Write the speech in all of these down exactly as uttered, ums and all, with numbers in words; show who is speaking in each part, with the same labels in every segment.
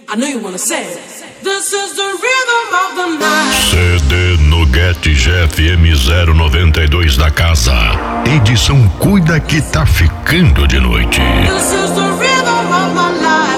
Speaker 1: I know you wanna say it. This is the rhythm of the night.
Speaker 2: C D Nugget G F M zero noventa e dois da casa. Edição Cuida que tá ficando de noite.
Speaker 1: This is the rhythm of my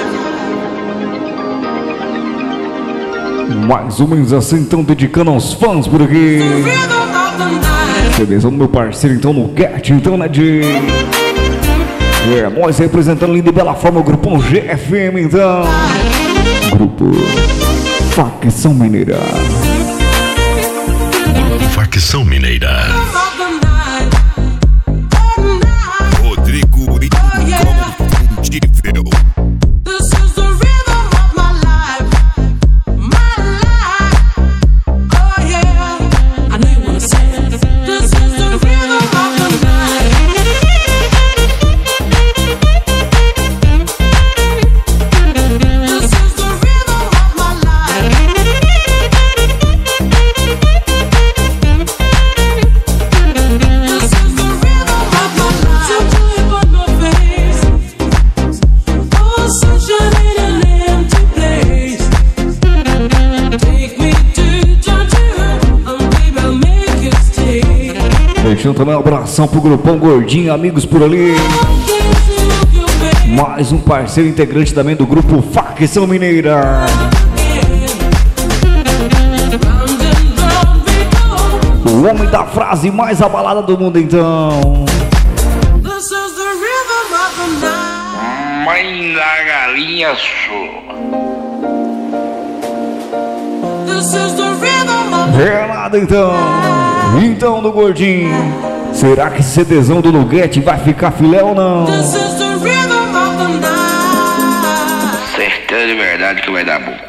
Speaker 1: life.
Speaker 3: Mais ou menos assim, então, dedicando aos fãs por aqui. Beleza, meu parceiro, então, no Get, então, né, de... É, nós representando linda e bela forma o Grupão G F M, então. Grupo Facção Mineira.
Speaker 2: Grupo Facção Mineira.
Speaker 4: Rodrigo como combustível.
Speaker 3: Deixando também um abração pro Grupão Gordinho, amigos por ali. Mais um parceiro integrante também do Grupo Facção Mineira. O homem da frase mais abalada do mundo, então.
Speaker 5: Mãe da galinha sua.
Speaker 3: É nada, então. Então, do Gordinho, será que esse CDzão do Nugget vai ficar filé ou não?
Speaker 5: Certeza de verdade que vai dar bom.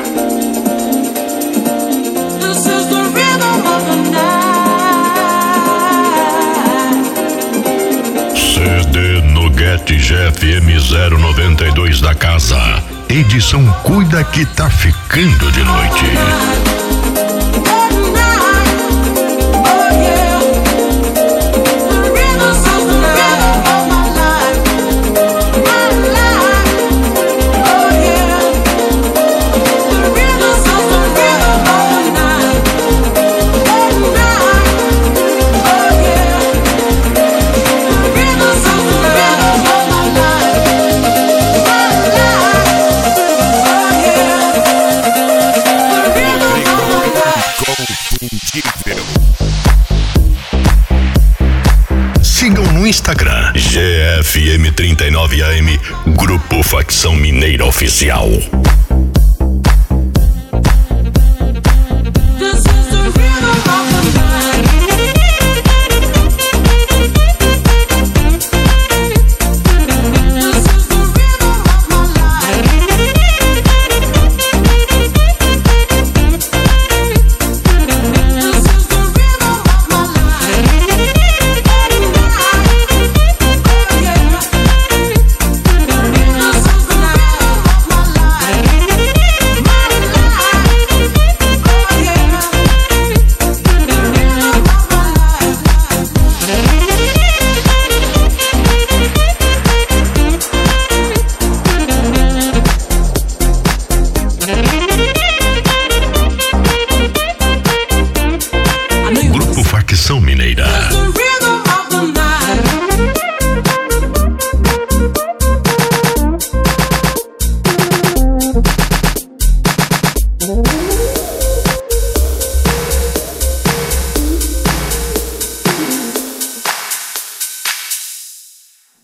Speaker 2: C D Nugget G F M zero noventa e dois da casa. Edição Cuida que tá ficando de noite. Sigam no Instagram G F M trinta e nove A M Grupo Facção Mineira Oficial. Facção Mineira.